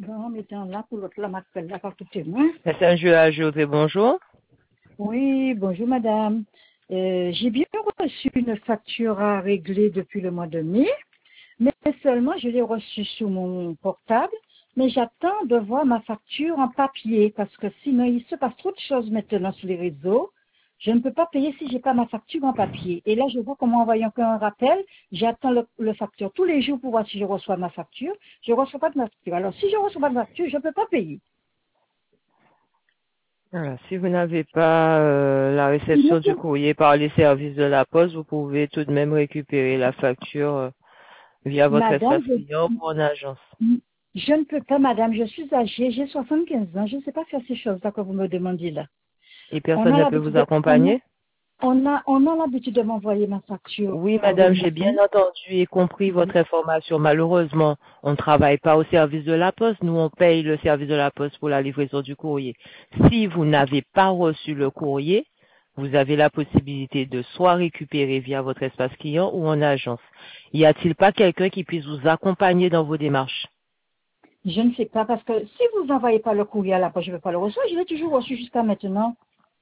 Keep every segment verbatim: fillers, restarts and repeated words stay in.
Non, mais dans là, pour l'autre, là, m'appelle là, quand tout est moi. C'est un jeu à ajouter, bonjour. Oui, bonjour madame. Euh, j'ai bien reçu une facture à régler depuis le mois de mai, mais seulement je l'ai reçue sur mon portable, mais j'attends de voir ma facture en papier, parce que sinon il se passe trop de choses maintenant sur les réseaux. Je ne peux pas payer si j'ai pas ma facture en papier. Et là, je vois comment envoyer encore un rappel. J'attends le, le facture tous les jours pour voir si je reçois ma facture. Je ne reçois pas de facture. Alors, si je ne reçois pas de facture, je ne peux pas payer. Voilà, si vous n'avez pas euh, la Il me réception du faut- courrier par les services de la poste, vous pouvez tout de même récupérer la facture euh, via votre Madame, espace client ou en agence. je, je ne peux pas, madame. Je suis âgée, j'ai soixante-quinze ans. Je ne sais pas faire ces choses-là que vous me demandez là. Et On personne a ne peut l'habitude vous de, on a, accompagner? on a, on a l'habitude de m'envoyer ma facture Oui, par madame, j'ai bien remontant. entendu et compris votre information. Malheureusement, on ne travaille pas au service de la poste. Nous, on paye le service de la poste pour la livraison du courrier. Si vous n'avez pas reçu le courrier, vous avez la possibilité de soit récupérer via votre espace client ou en agence. Y a-t-il pas quelqu'un qui puisse vous accompagner dans vos démarches? Je ne sais pas, parce que si vous n'envoyez pas le courrier à la poste, je ne vais pas le recevoir. Je l'ai toujours reçu jusqu'à maintenant.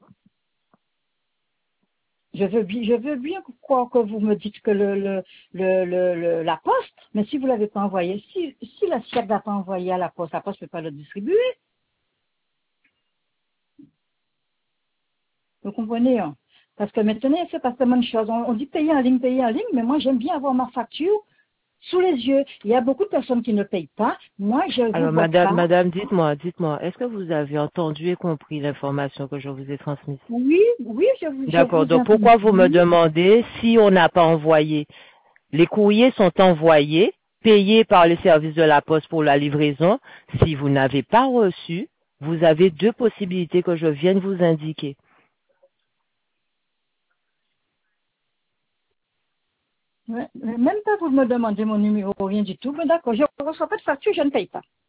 Je veux bien, je veux bien croire que vous me dites que le, le, le, le, le- la poste, mais si vous ne l'avez pas envoyé, si, si la S I A C n'a pas envoyé à la poste, la poste ne peut pas le distribuer. Vous comprenez, hein? Parce que maintenant, c'est pas tellement de choses. On, on dit payer en ligne, payer en ligne, mais moi, j'aime bien avoir ma facture sous les yeux. Il y a beaucoup de personnes qui ne payent pas. Moi, je ne Alors, vois madame, pas. madame, dites-moi, dites-moi, est-ce que vous avez entendu et compris l'information que je vous ai transmise? Oui, oui, je vous, je D'accord. vous ai Donc, pourquoi vous me entendu. demandez si on n'a pas envoyé? Les courriers sont envoyés, payés par les services de la poste pour la livraison. Si vous n'avez pas reçu, vous avez deux possibilités que je viens de vous indiquer. Ouais, mais même pas vous me demandez mon numéro, rien du tout. Mais d'accord, je ne reçois pas de facture, je ne paye pas.